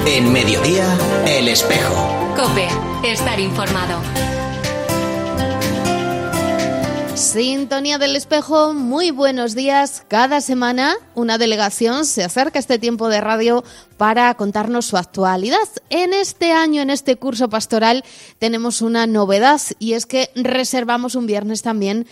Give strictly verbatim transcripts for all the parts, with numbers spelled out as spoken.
En Mediodía, El Espejo. COPE, estar informado. Sintonía del Espejo, muy buenos días. Cada semana una delegación se acerca a este tiempo de radio para contarnos su actualidad. En este año, en este curso pastoral, tenemos una novedad y es que reservamos un viernes también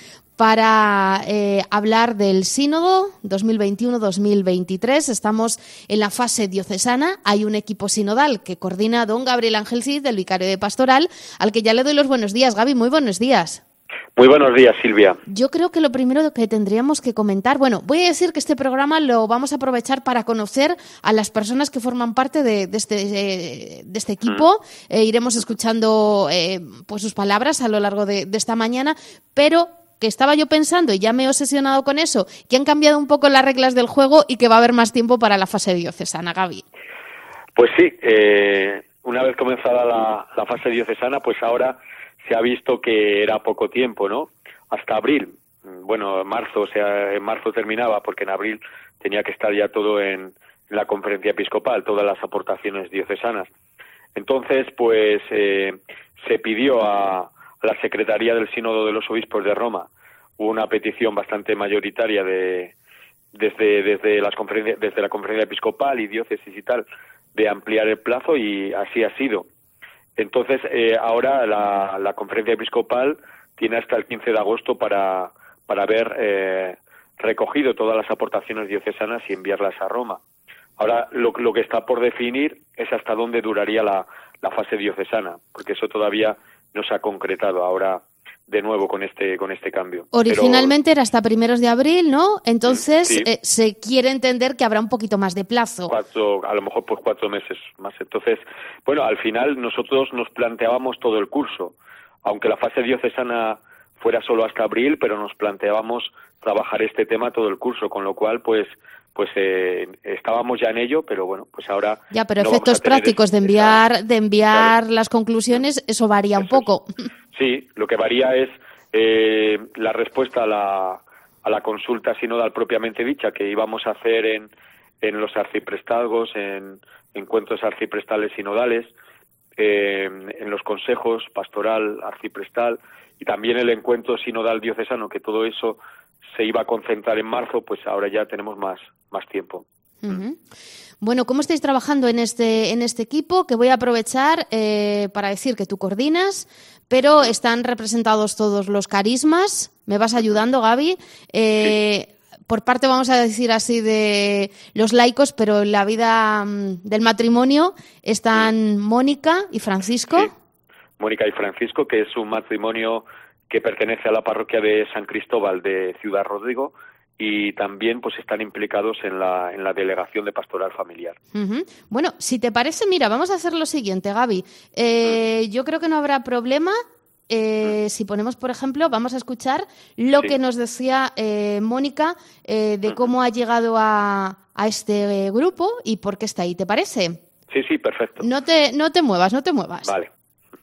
para eh, hablar del Sínodo dos mil veintiuno dos mil veintitrés. Estamos en la fase diocesana. Hay un equipo sinodal que coordina don Gabriel Ángel Cid, del Vicario de Pastoral, al que ya le doy los buenos días. Gaby, muy buenos días. Muy buenos días, Silvia. Yo creo que lo primero que tendríamos que comentar, bueno, voy a decir que este programa lo vamos a aprovechar para conocer a las personas que forman parte de, de, este, de, de este equipo. Mm. Eh, iremos escuchando eh, pues sus palabras a lo largo de, de esta mañana, pero que estaba yo pensando, y ya me he obsesionado con eso, que han cambiado un poco las reglas del juego y que va a haber más tiempo para la fase diocesana, Gaby. Pues sí, eh, una vez comenzada la, la fase diocesana, pues ahora se ha visto que era poco tiempo, ¿no? Hasta abril. Bueno, marzo, o sea, en marzo terminaba, porque en abril tenía que estar ya todo en, en la conferencia episcopal, todas las aportaciones diocesanas. Entonces, pues, eh, se pidió a la Secretaría del Sínodo de los Obispos de Roma, hubo una petición bastante mayoritaria de desde desde las conferencias, desde la conferencia episcopal y diócesis y tal, de ampliar el plazo, y así ha sido. Entonces, eh, ahora la, la conferencia episcopal tiene hasta el quince de agosto para para haber eh, recogido todas las aportaciones diocesanas y enviarlas a Roma. Ahora lo, lo que está por definir es hasta dónde duraría la, la fase diocesana, porque eso todavía no se ha concretado ahora de nuevo con este con este cambio. Originalmente Pero, era hasta primeros de abril, ¿no? Entonces sí, eh, se quiere entender que habrá un poquito más de plazo. Cuatro, a lo mejor pues cuatro meses más. Entonces, bueno, al final nosotros nos planteábamos todo el curso, aunque la fase diocesana fuera solo hasta abril, pero nos planteábamos trabajar este tema todo el curso, con lo cual pues pues eh, estábamos ya en ello, pero bueno, pues ahora ya, pero no efectos prácticos esa, de enviar esa, de enviar claro. las conclusiones, eso varía eso un poco. Es. Sí, lo que varía es eh, la respuesta a la a la consulta sinodal propiamente dicha, que íbamos a hacer en en los arciprestazgos, en encuentros arciprestales sinodales, eh, en los consejos pastoral arciprestal, y también el encuentro sinodal diocesano, que todo eso se iba a concentrar en marzo, pues ahora ya tenemos más más tiempo. Uh-huh. Bueno, ¿cómo estáis trabajando en este en este equipo? Que voy a aprovechar eh, para decir que tú coordinas, pero están representados todos los carismas. ¿Me vas ayudando, Gaby? Eh, sí. Por parte, vamos a decir así, de los laicos, pero en la vida um, del matrimonio están Mónica y Francisco. Sí. Mónica y Francisco, que es un matrimonio que pertenece a la parroquia de San Cristóbal de Ciudad Rodrigo, y también pues están implicados en la en la delegación de pastoral familiar. Uh-huh. Bueno, si te parece, mira, vamos a hacer lo siguiente, Gaby. Eh, uh-huh. Yo creo que no habrá problema eh, uh-huh. si ponemos, por ejemplo, vamos a escuchar lo sí. que nos decía eh, Mónica eh, de uh-huh. cómo ha llegado a, a este eh, grupo y por qué está ahí. ¿Te parece? Sí, sí, perfecto. No te no te muevas, no te muevas. Vale.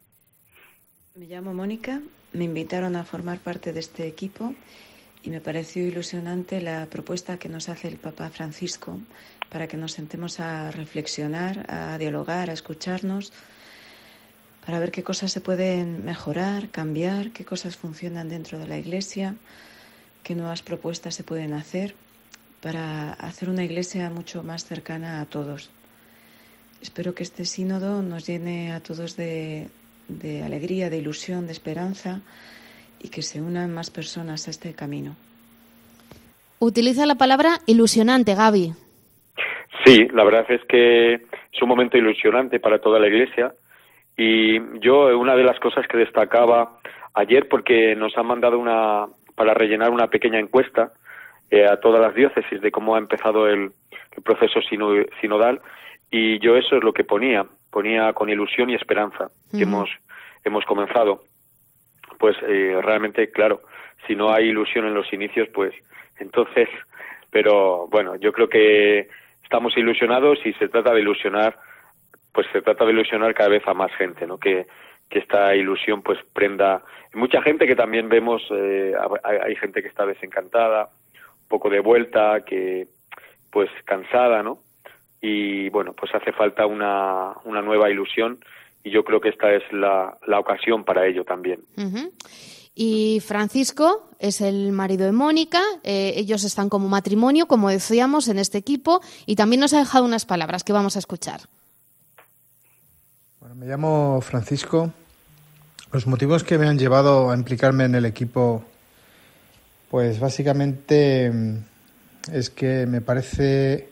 Me llamo Mónica, me invitaron a formar parte de este equipo y me pareció ilusionante la propuesta que nos hace el Papa Francisco para que nos sentemos a reflexionar, a dialogar, a escucharnos, para ver qué cosas se pueden mejorar, cambiar, qué cosas funcionan dentro de la Iglesia, qué nuevas propuestas se pueden hacer para hacer una Iglesia mucho más cercana a todos. Espero que este sínodo nos llene a todos de... de alegría, de ilusión, de esperanza, y que se unan más personas a este camino. Utiliza la palabra ilusionante, Gaby. Sí, la verdad es que es un momento ilusionante para toda la Iglesia, y yo una de las cosas que destacaba ayer, porque nos han mandado una para rellenar una pequeña encuesta eh, a todas las diócesis de cómo ha empezado el, el proceso sino, sinodal, y yo eso es lo que ponía, ponía con ilusión y esperanza, que uh-huh. hemos hemos comenzado. Pues eh, realmente, claro, si no hay ilusión en los inicios, pues entonces, pero bueno, yo creo que estamos ilusionados y se trata de ilusionar, pues se trata de ilusionar cada vez a más gente, ¿no? Que, que esta ilusión pues prenda. Mucha gente que también vemos, eh, hay, hay gente que está desencantada, un poco de vuelta, que pues cansada, ¿no? y bueno, pues hace falta una, una nueva ilusión y yo creo que esta es la, la ocasión para ello también. Uh-huh. Y Francisco es el marido de Mónica, eh, ellos están como matrimonio, como decíamos, en este equipo, y también nos ha dejado unas palabras que vamos a escuchar. Bueno, me llamo Francisco. Los motivos que me han llevado a implicarme en el equipo, pues básicamente es que me parece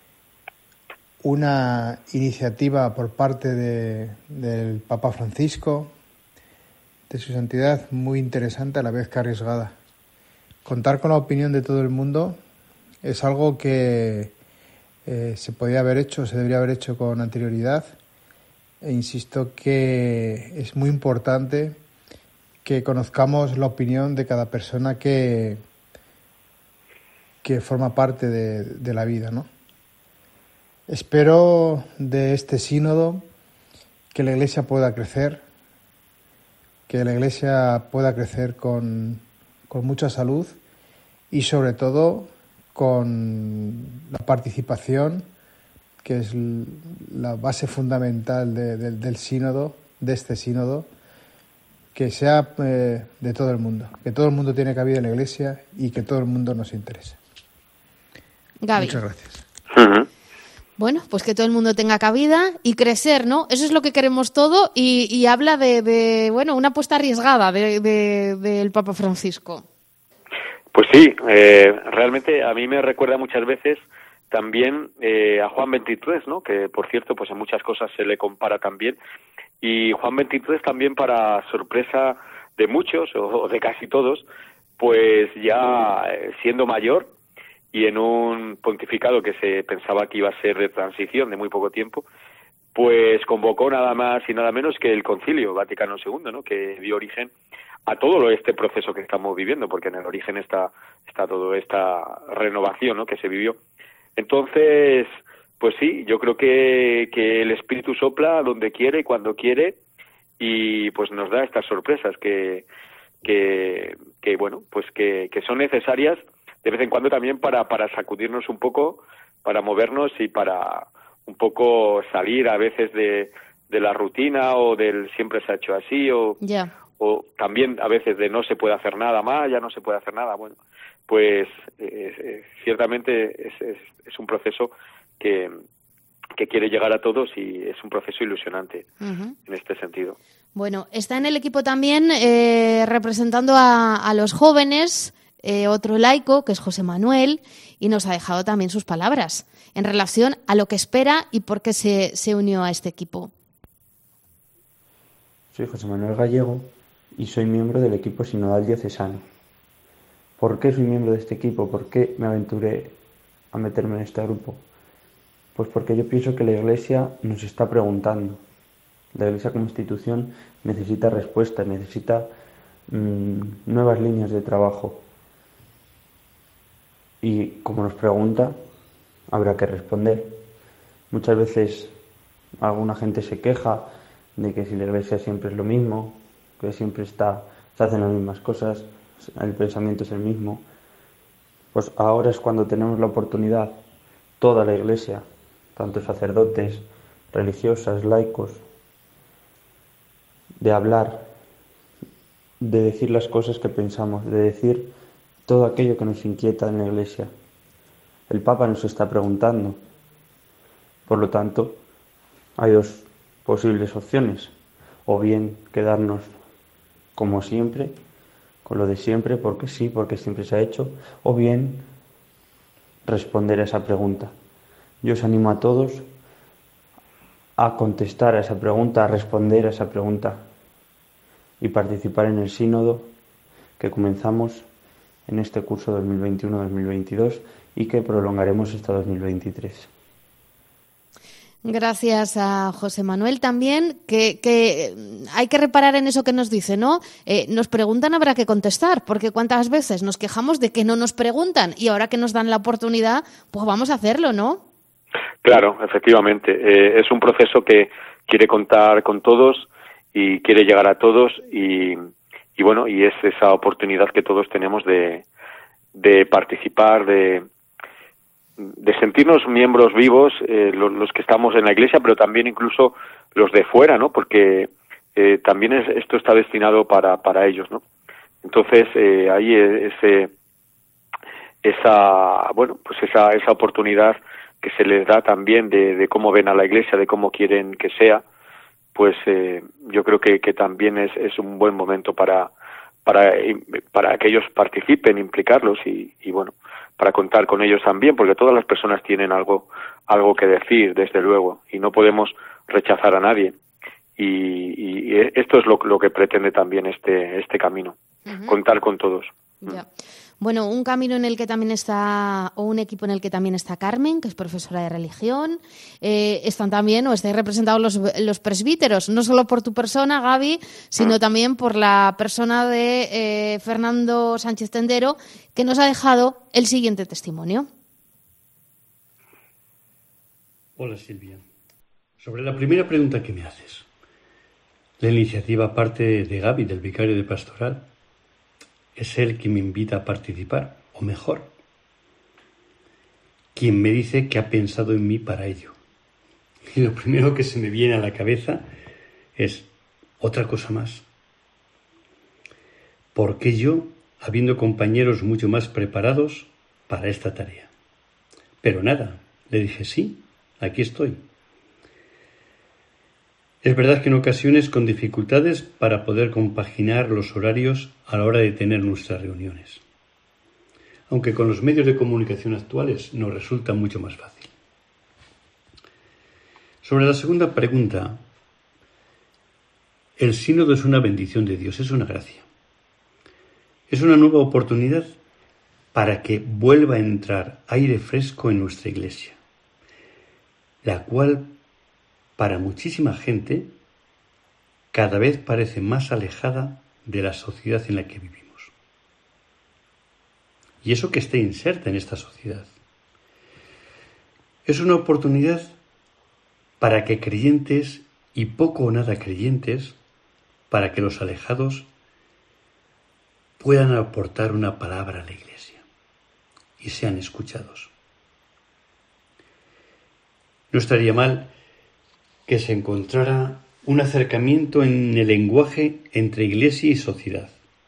una iniciativa por parte de, del Papa Francisco, de su santidad, muy interesante a la vez que arriesgada. Contar con la opinión de todo el mundo es algo que eh, se podía haber hecho, se debería haber hecho con anterioridad. E insisto que es muy importante que conozcamos la opinión de cada persona que, que forma parte de, de la vida, ¿no? Espero de este sínodo que la Iglesia pueda crecer, que la Iglesia pueda crecer con, con mucha salud y sobre todo con la participación, que es la base fundamental de, de, del sínodo, de este sínodo, que sea eh, de todo el mundo, que todo el mundo tiene cabida en la Iglesia y que todo el mundo nos interese. Gaby. Muchas gracias. Uh-huh. Bueno, pues que todo el mundo tenga cabida y crecer, ¿no? Eso es lo que queremos todo y, y habla de, de, bueno, una apuesta arriesgada del de, de, Papa Francisco. Pues sí, eh, realmente a mí me recuerda muchas veces también eh, a Juan veintitrés, ¿no? Que por cierto, pues en muchas cosas se le compara también. Y Juan veintitrés también, para sorpresa de muchos o de casi todos, pues ya siendo mayor y en un pontificado que se pensaba que iba a ser de transición de muy poco tiempo, pues convocó nada más y nada menos que el Concilio Vaticano segundo, ¿no? Que dio origen a todo este proceso que estamos viviendo, porque en el origen está está toda esta renovación, ¿no? Que se vivió. Entonces, pues sí, yo creo que, que el Espíritu sopla donde quiere y cuando quiere y pues nos da estas sorpresas que, que, que bueno, pues que, que son necesarias de vez en cuando también para, para sacudirnos un poco, para movernos y para un poco salir a veces de, de la rutina o del siempre se ha hecho así o, yeah. o también a veces de no se puede hacer nada más, ya no se puede hacer nada, bueno. Pues eh, eh, ciertamente es, es, es un proceso que, que quiere llegar a todos y es un proceso ilusionante uh-huh. en este sentido. Bueno, está en el equipo también eh, representando a, a los jóvenes, eh, otro laico, que es José Manuel, y nos ha dejado también sus palabras en relación a lo que espera y por qué se, se unió a este equipo. Soy José Manuel Gallego y soy miembro del equipo sinodal diocesano. ¿Por qué soy miembro de este equipo? ¿Por qué me aventuré a meterme en este grupo? Pues porque yo pienso que la Iglesia nos está preguntando. La Iglesia como institución necesita respuestas, necesita mmm, nuevas líneas de trabajo. Y como nos pregunta, habrá que responder. Muchas veces alguna gente se queja de que si la Iglesia siempre es lo mismo, que siempre está, se hacen las mismas cosas, el pensamiento es el mismo. Pues ahora es cuando tenemos la oportunidad, toda la Iglesia, tanto sacerdotes, religiosas, laicos, de hablar, de decir las cosas que pensamos, de decir todo aquello que nos inquieta en la Iglesia. El Papa nos está preguntando. Por lo tanto, hay dos posibles opciones. O bien quedarnos como siempre, con lo de siempre, porque sí, porque siempre se ha hecho, o bien responder a esa pregunta. Yo os animo a todos a contestar a esa pregunta, a responder a esa pregunta y participar en el sínodo que comenzamos en este curso dos mil veintiuno dos mil veintidós y que prolongaremos hasta dos mil veintitrés. Gracias a José Manuel también, que, que hay que reparar en eso que nos dice, ¿no? Eh, nos preguntan, habrá que contestar, porque cuántas veces nos quejamos de que no nos preguntan y ahora que nos dan la oportunidad, pues vamos a hacerlo, ¿no? Claro, efectivamente. Eh, es un proceso que quiere contar con todos y quiere llegar a todos y, y bueno, y es esa oportunidad que todos tenemos de, de participar, de de sentirnos miembros vivos, eh, los, los que estamos en la Iglesia, pero también incluso los de fuera, ¿no? Porque eh, también es, esto está destinado para, para ellos, ¿no? Entonces, eh, ahí ese, esa, bueno, pues esa, esa oportunidad que se les da también de, de cómo ven a la Iglesia, de cómo quieren que sea, pues eh, yo creo que, que también es, es un buen momento para, para, para que ellos participen, implicarlos y, y bueno, para contar con ellos también, porque todas las personas tienen algo, algo que decir, desde luego, y no podemos rechazar a nadie. Y, y esto es lo, lo que pretende también este, este camino, uh-huh. contar con todos. Ya. Bueno, un camino en el que también está, o un equipo en el que también está Carmen, que es profesora de religión. Eh, están también, o estáis representados los, los presbíteros, no solo por tu persona, Gaby, sino también por la persona de eh, Fernando Sánchez Tendero, que nos ha dejado el siguiente testimonio. Hola, Silvia. Sobre la primera pregunta que me haces, la iniciativa parte de Gaby, del vicario de pastoral. Es él quien me invita a participar, o mejor, quien me dice que ha pensado en mí para ello. Y lo primero que se me viene a la cabeza es otra cosa más. ¿Por qué yo, habiendo compañeros mucho más preparados para esta tarea? Pero nada, le dije sí, aquí estoy. Es verdad que en ocasiones con dificultades para poder compaginar los horarios a la hora de tener nuestras reuniones, aunque con los medios de comunicación actuales nos resulta mucho más fácil. Sobre la segunda pregunta, el sínodo es una bendición de Dios, es una gracia. Es una nueva oportunidad para que vuelva a entrar aire fresco en nuestra Iglesia, la cual para muchísima gente cada vez parece más alejada de la sociedad en la que vivimos. Y eso que esté inserta en esta sociedad. Es una oportunidad para que creyentes y poco o nada creyentes, para que los alejados puedan aportar una palabra a la Iglesia y sean escuchados. No estaría mal que se encontrara un acercamiento en el lenguaje entre Iglesia y sociedad.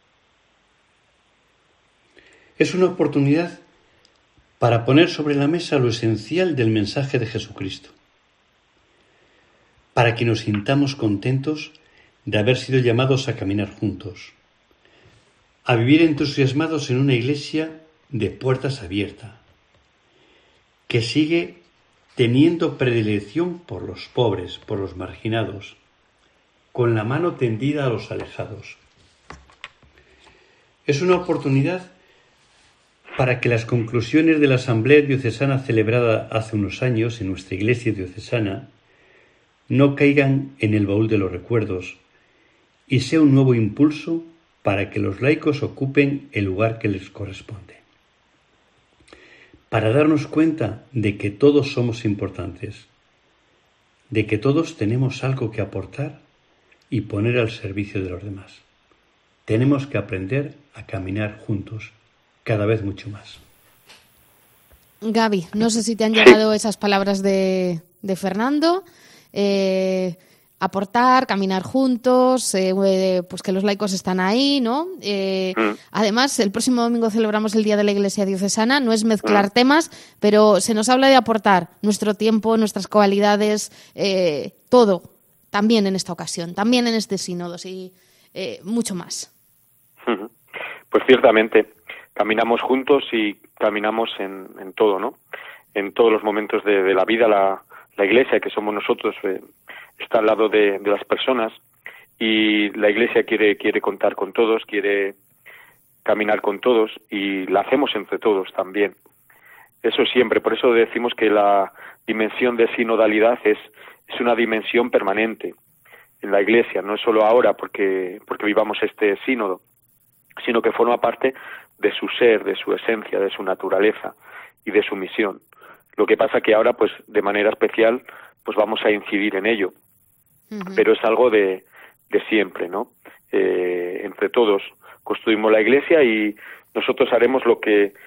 Es una oportunidad para poner sobre la mesa lo esencial del mensaje de Jesucristo, para que nos sintamos contentos de haber sido llamados a caminar juntos, a vivir entusiasmados en una Iglesia de puertas abiertas, que sigue teniendo predilección por los pobres, por los marginados, con la mano tendida a los alejados. Es una oportunidad para que las conclusiones de la Asamblea Diocesana celebrada hace unos años en nuestra Iglesia diocesana no caigan en el baúl de los recuerdos y sea un nuevo impulso para que los laicos ocupen el lugar que les corresponde. Para darnos cuenta de que todos somos importantes, de que todos tenemos algo que aportar y poner al servicio de los demás. Tenemos que aprender a caminar juntos, cada vez mucho más. Gaby, no sé si te han llegado esas palabras de, de Fernando. Eh, aportar, caminar juntos, eh, pues que los laicos están ahí, ¿no? Eh, mm. Además, el próximo domingo celebramos el Día de la Iglesia Diocesana, no es mezclar mm. temas, pero se nos habla de aportar nuestro tiempo, nuestras cualidades, eh, todo, también en esta ocasión, también en este sínodo, y eh, mucho más. Pues ciertamente, caminamos juntos y caminamos en, en todo, ¿no? En todos los momentos de, de la vida, la, la Iglesia, que somos nosotros, eh, está al lado de, de las personas, y la Iglesia quiere quiere contar con todos, quiere caminar con todos, y la hacemos entre todos también. Eso siempre, por eso decimos que la dimensión de sinodalidad es, es una dimensión permanente en la Iglesia, no es solo ahora porque, porque vivamos este sínodo, sino que forma parte de su ser, de su esencia, de su naturaleza y de su misión. Lo que pasa que ahora, pues, de manera especial, pues vamos a incidir en ello. Uh-huh. Pero es algo de, de siempre, ¿no? Eh, entre todos construimos la Iglesia y nosotros haremos lo que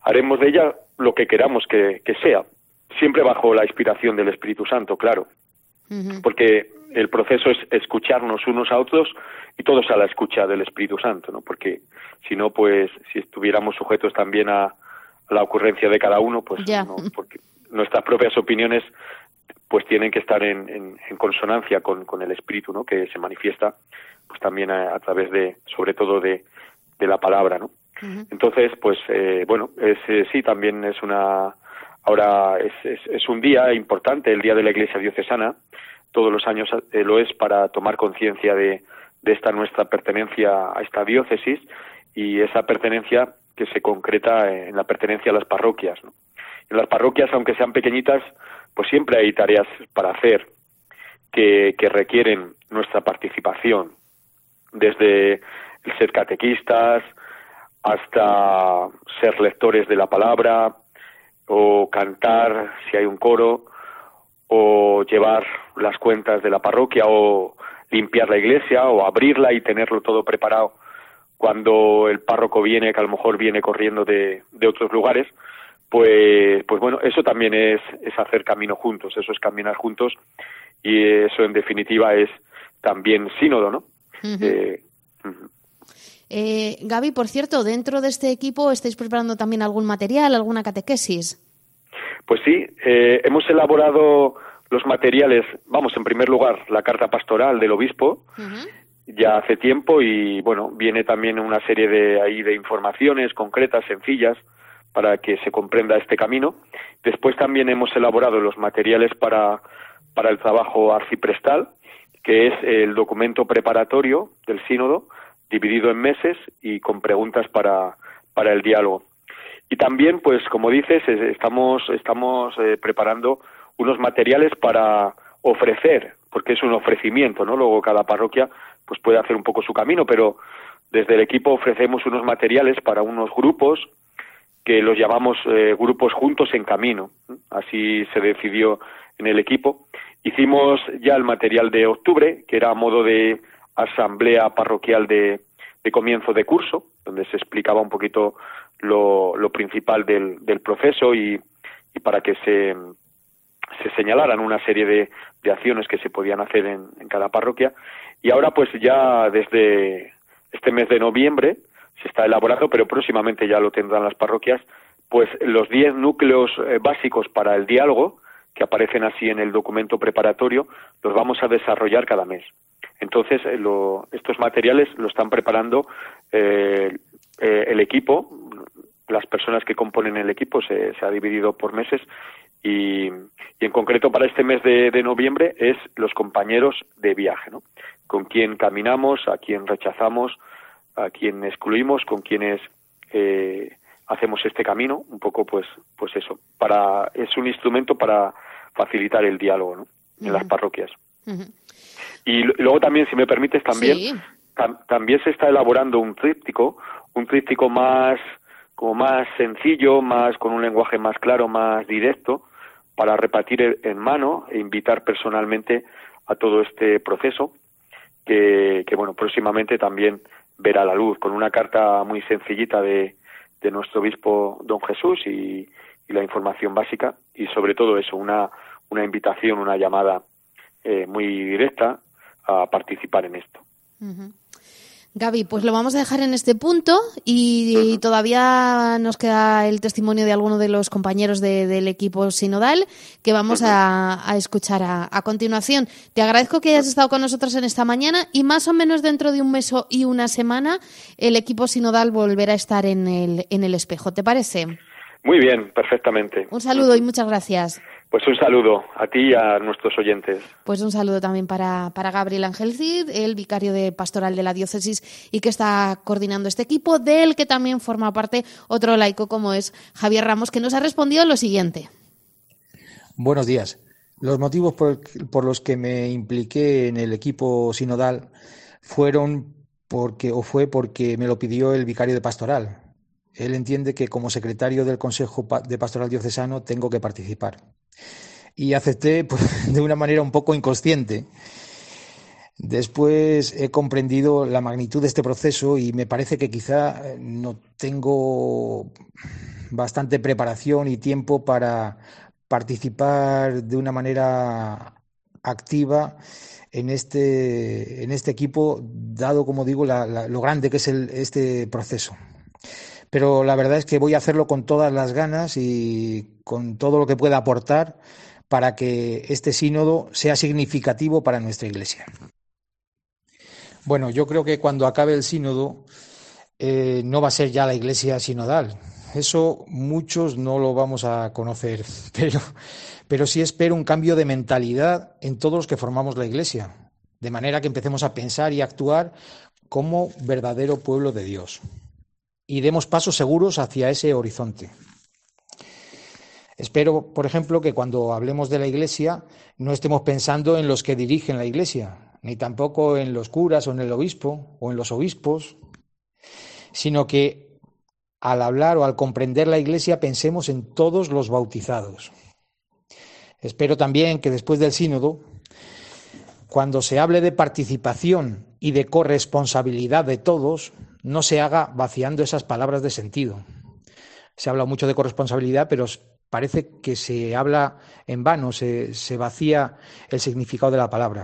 haremos de ella lo que queramos que, que sea, siempre bajo la inspiración del Espíritu Santo, claro, uh-huh. porque el proceso es escucharnos unos a otros y todos a la escucha del Espíritu Santo, ¿no? Porque si no, pues, si estuviéramos sujetos también a, a la ocurrencia de cada uno, pues, yeah. no, porque nuestras propias opiniones, pues, tienen que estar en, en, en consonancia con, con el Espíritu, ¿no? Que se manifiesta, pues, también a, a través de, sobre todo, de, de la palabra, ¿no? Uh-huh. Entonces, pues, eh, bueno, es, eh, sí, también es una, ahora es, es, es un día importante, el Día de la Iglesia Diocesana. Todos los años eh, lo es para tomar conciencia de, de esta nuestra pertenencia a esta diócesis y esa pertenencia que se concreta en la pertenencia a las parroquias, ¿no? En las parroquias, aunque sean pequeñitas, pues siempre hay tareas para hacer que, que requieren nuestra participación, desde el ser catequistas hasta ser lectores de la palabra o cantar si hay un coro, o llevar las cuentas de la parroquia, o limpiar la iglesia, o abrirla y tenerlo todo preparado cuando el párroco viene, que a lo mejor viene corriendo de, de otros lugares, pues, pues bueno, eso también es, es hacer camino juntos, eso es caminar juntos, y eso en definitiva es también sínodo, ¿no? Uh-huh. Eh, uh-huh. Eh, Gaby, por cierto, dentro de este equipo estáis preparando también algún material, alguna catequesis. Pues sí, eh, hemos elaborado los materiales, vamos, en primer lugar, la carta pastoral del obispo, uh-huh. ya hace tiempo, y bueno, viene también una serie de ahí de informaciones concretas, sencillas, para que se comprenda este camino. Después también hemos elaborado los materiales para, para el trabajo arciprestal, que es el documento preparatorio del sínodo, dividido en meses y con preguntas para, para el diálogo. Y también, pues, como dices, estamos, estamos eh, preparando unos materiales para ofrecer, porque es un ofrecimiento, ¿no? Luego cada parroquia pues puede hacer un poco su camino, pero desde el equipo ofrecemos unos materiales para unos grupos que los llamamos eh, grupos juntos en camino. Así se decidió en el equipo. Hicimos ya el material de octubre, que era a modo de asamblea parroquial de, de comienzo de curso, donde se explicaba un poquito lo, lo principal del, del proceso y, y para que se, se señalaran una serie de, de acciones que se podían hacer en, en cada parroquia. Y ahora pues ya desde este mes de noviembre se está elaborando, pero próximamente ya lo tendrán las parroquias, pues los diez núcleos eh, básicos para el diálogo, que aparecen así en el documento preparatorio, los vamos a desarrollar cada mes. Entonces, eh, lo, estos materiales lo están preparando eh, eh, el equipo, las personas que componen el equipo, se, se ha dividido por meses, y, y en concreto para este mes de, de noviembre es los compañeros de viaje, ¿no? Con quién caminamos, a quién rechazamos, a quién excluimos, con quienes eh, hacemos este camino, un poco pues pues eso, para es un instrumento para facilitar el diálogo, ¿no? En uh-huh. las parroquias. Uh-huh. Y luego también, si me permites, también sí. tam, también se está elaborando un tríptico, un tríptico más como más sencillo, más con un lenguaje más claro, más directo, para repartir en mano e invitar personalmente a todo este proceso, que, que bueno, próximamente también verá la luz, con una carta muy sencillita de, de nuestro obispo don Jesús y, y la información básica, y sobre todo eso, una, una invitación, una llamada eh, muy directa a participar en esto. Uh-huh. Gaby, pues lo vamos a dejar en este punto y, uh-huh. y todavía nos queda el testimonio de alguno de los compañeros de, del equipo sinodal que vamos uh-huh. a, a escuchar a, a continuación. Te agradezco que hayas estado con nosotros en esta mañana, y más o menos dentro de un mes y una semana el equipo sinodal volverá a estar en el, en el espejo. ¿Te parece? Muy bien, perfectamente. Un saludo y muchas gracias. Pues un saludo a ti y a nuestros oyentes. Pues un saludo también para, para Gabriel Ángel Cid, el vicario de pastoral de la diócesis y que está coordinando este equipo, del que también forma parte otro laico como es Javier Ramos, que nos ha respondido lo siguiente. Buenos días. Los motivos por, por los que me impliqué en el equipo sinodal fueron porque, o fue porque me lo pidió el vicario de pastoral. Él entiende que como secretario del Consejo de Pastoral Diocesano tengo que participar. Y acepté pues, de una manera un poco inconsciente. Después he comprendido la magnitud de este proceso y me parece que quizá no tengo bastante preparación y tiempo para participar de una manera activa en este, en este equipo, dado, como digo, la, la, lo grande que es el, este proceso. Pero la verdad es que voy a hacerlo con todas las ganas y con todo lo que pueda aportar para que este sínodo sea significativo para nuestra Iglesia. Bueno, yo creo que cuando acabe el sínodo eh, no va a ser ya la Iglesia sinodal. Eso muchos no lo vamos a conocer, pero, pero sí espero un cambio de mentalidad en todos los que formamos la Iglesia, de manera que empecemos a pensar y actuar como verdadero pueblo de Dios y demos pasos seguros hacia ese horizonte. Espero, por ejemplo, que cuando hablemos de la Iglesia no estemos pensando en los que dirigen la Iglesia, ni tampoco en los curas o en el obispo o en los obispos, sino que al hablar o al comprender la Iglesia pensemos en todos los bautizados. Espero también que después del sínodo, cuando se hable de participación y de corresponsabilidad de todos, no se haga vaciando esas palabras de sentido. Se habla mucho de corresponsabilidad, pero parece que se habla en vano, se, se vacía el significado de la palabra.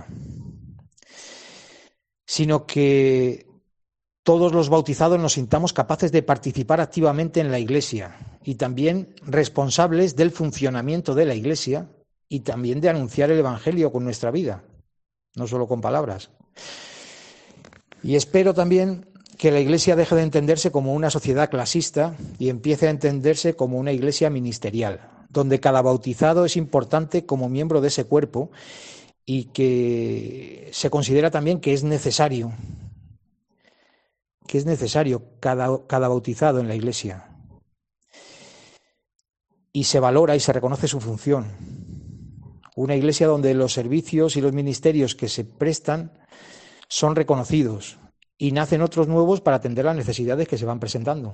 Sino que todos los bautizados nos sintamos capaces de participar activamente en la Iglesia y también responsables del funcionamiento de la Iglesia y también de anunciar el Evangelio con nuestra vida, no solo con palabras. Y espero también que la Iglesia deje de entenderse como una sociedad clasista y empiece a entenderse como una Iglesia ministerial, donde cada bautizado es importante como miembro de ese cuerpo y que se considera también que es necesario, que es necesario cada, cada bautizado en la Iglesia. Y se valora y se reconoce su función. Una Iglesia donde los servicios y los ministerios que se prestan son reconocidos y nacen otros nuevos para atender las necesidades que se van presentando.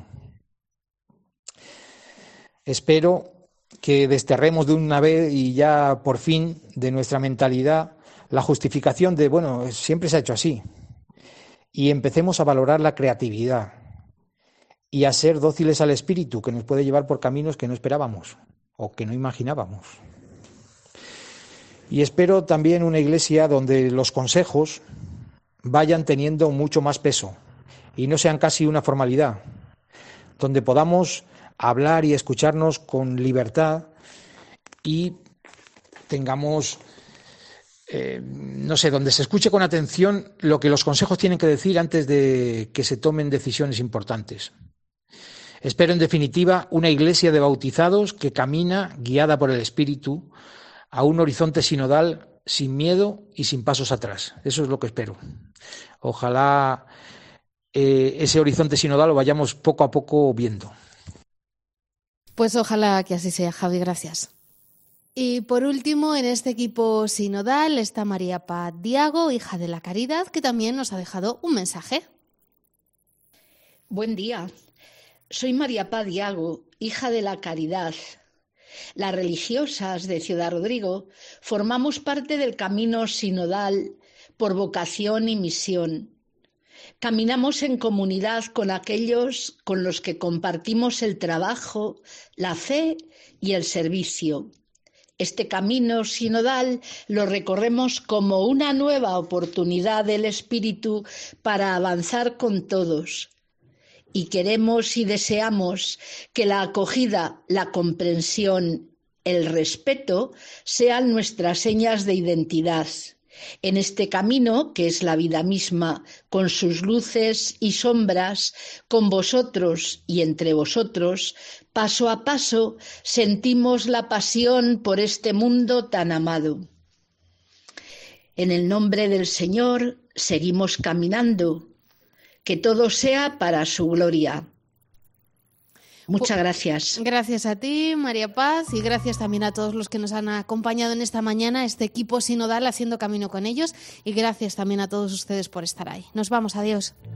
Espero que desterremos de una vez y ya por fin de nuestra mentalidad la justificación de, bueno, siempre se ha hecho así, y empecemos a valorar la creatividad y a ser dóciles al Espíritu, que nos puede llevar por caminos que no esperábamos o que no imaginábamos. Y espero también una Iglesia donde los consejos vayan teniendo mucho más peso y no sean casi una formalidad, donde podamos hablar y escucharnos con libertad y tengamos, eh, no sé, donde se escuche con atención lo que los consejos tienen que decir antes de que se tomen decisiones importantes. Espero, en definitiva, una Iglesia de bautizados que camina, guiada por el Espíritu, a un horizonte sinodal sin miedo y sin pasos atrás. Eso es lo que espero. Ojalá eh, ese horizonte sinodal lo vayamos poco a poco viendo. Pues ojalá que así sea, Javi, gracias. Y por último, en este equipo sinodal está María Paz Diago, hija de la Caridad, que también nos ha dejado un mensaje. Buen día. Soy María Paz Diago, hija de la Caridad. Las religiosas de Ciudad Rodrigo formamos parte del camino sinodal por vocación y misión. Caminamos en comunidad con aquellos con los que compartimos el trabajo, la fe y el servicio. Este camino sinodal lo recorremos como una nueva oportunidad del Espíritu para avanzar con todos. Y queremos y deseamos que la acogida, la comprensión, el respeto sean nuestras señas de identidad. En este camino, que es la vida misma, con sus luces y sombras, con vosotros y entre vosotros, paso a paso sentimos la pasión por este mundo tan amado. En el nombre del Señor seguimos caminando. Que todo sea para su gloria. Muchas gracias. Gracias a ti, María Paz, y gracias también a todos los que nos han acompañado en esta mañana, este equipo sinodal haciendo camino con ellos, y gracias también a todos ustedes por estar ahí. Nos vamos, adiós.